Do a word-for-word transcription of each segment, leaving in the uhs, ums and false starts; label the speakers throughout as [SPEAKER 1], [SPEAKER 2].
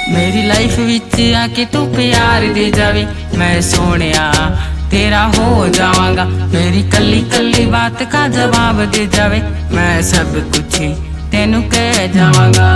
[SPEAKER 1] मेरी life which आके तू प्यार दे जावे, मैं सोनिया तेरा हो जावांगा। मेरी कली कली बात का जवाब दे जावे, मैं सब कुछ तेनू कह जावांगा।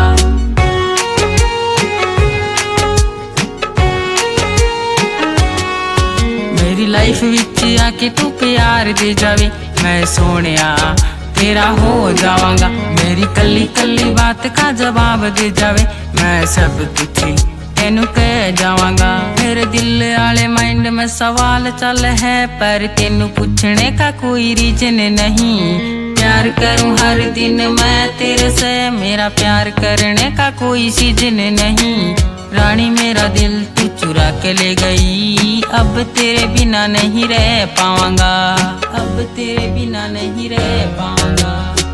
[SPEAKER 1] मेरी लाइफ विच आके तू प्यार दे जावे, मैं सोनिया तेरा हो जावांगा। मेरी कली कली बात का जवाब दे जावे, मैं सब कुछ तेनू कह जावांगा। मेरे दिल आले माइंड में सवाल चल है, पर तेनू पूछने का कोई रीजन नहीं। प्यार करूं हर दिन मैं तेरे से, मेरा प्यार करने का कोई सीजन नहीं। रानी मेरा दिल तू चुरा के ले गई, अब तेरे बिना नहीं रह पावांगा, अब तेरे बिना नहीं रह पावांगा।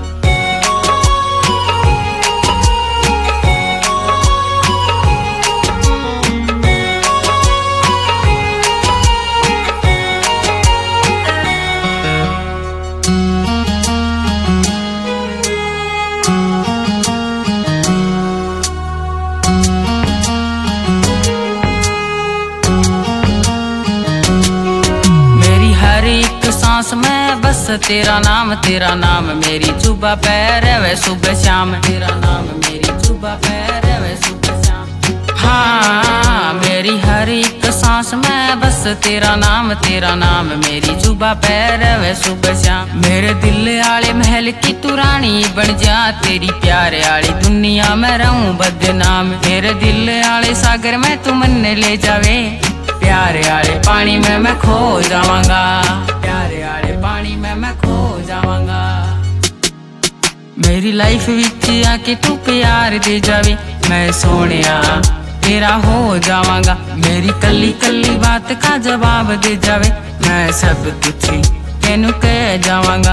[SPEAKER 1] सांस में बस तेरा नाम, तेरा नाम मेरी जुबा पैर वे सुबह शाम, तेरा नाम मेरी जुबा पैर वे सुबह शाम। हाँ मेरी हर एक सांस में बस तेरा नाम, तेरा नाम मेरी जुबा पैर वे सुबह शाम। मेरे दिल आले महल की तू रानी बन जा, तेरी प्यार आली दुनिया में रहूं बदनाम। मेरे दिल आले सागर में तू मन ले जावे, प्यारे आले पानी में मैं खो जावांगा, प्यारे आले पानी में मैं खो जावांगा। मेरी लाइफ विच आके तू प्यार दे जावे, मैं सोनिया तेरा हो जावांगा। मेरी कली कली बात का जवाब दे जावे, मैं सब कुछ तेनू कह जावांगा।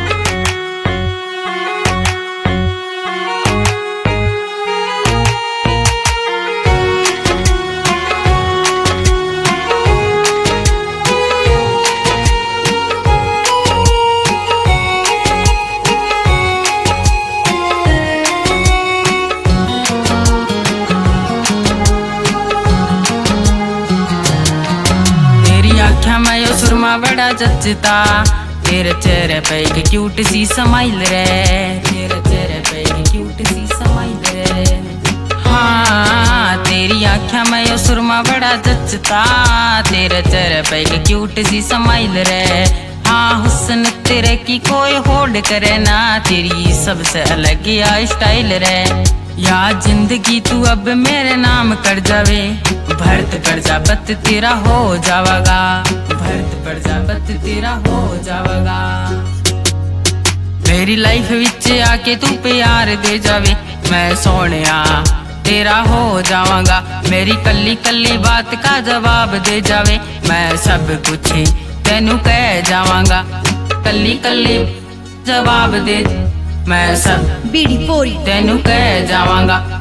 [SPEAKER 1] मैं यो सुरमा बड़ा जचता, तेरे चेहरे पे एक क्यूट सी स्माइल रे, तेरे चेहरे पे एक क्यूट सी स्माइल रे। हाँ तेरी आँखें में यो सुरमा बड़ा जचता, तेरे चेहरे पे एक क्यूट सी स्माइल रे। हाँ हुस्न तेरे की कोई होड़ करे ना, तेरी सबसे अलग या स्टाइल रे। या जिंदगी तू अब मेरे नाम कर जावे, भरत प्रजापत तेरा हो जावागा, भरत प्रजापत तेरा हो जावागा। मेरी लाइफ विच आके तू प्यार दे जावे, मैं सोनिया तेरा हो जावांगा। मेरी कली कली बात का जवाब दे जावे, मैं सब कुछ तेनू कह जावांगा। कली कली जवाब दे मैं सब
[SPEAKER 2] बीड़ी पोरी
[SPEAKER 1] तेनू कह जावांगा।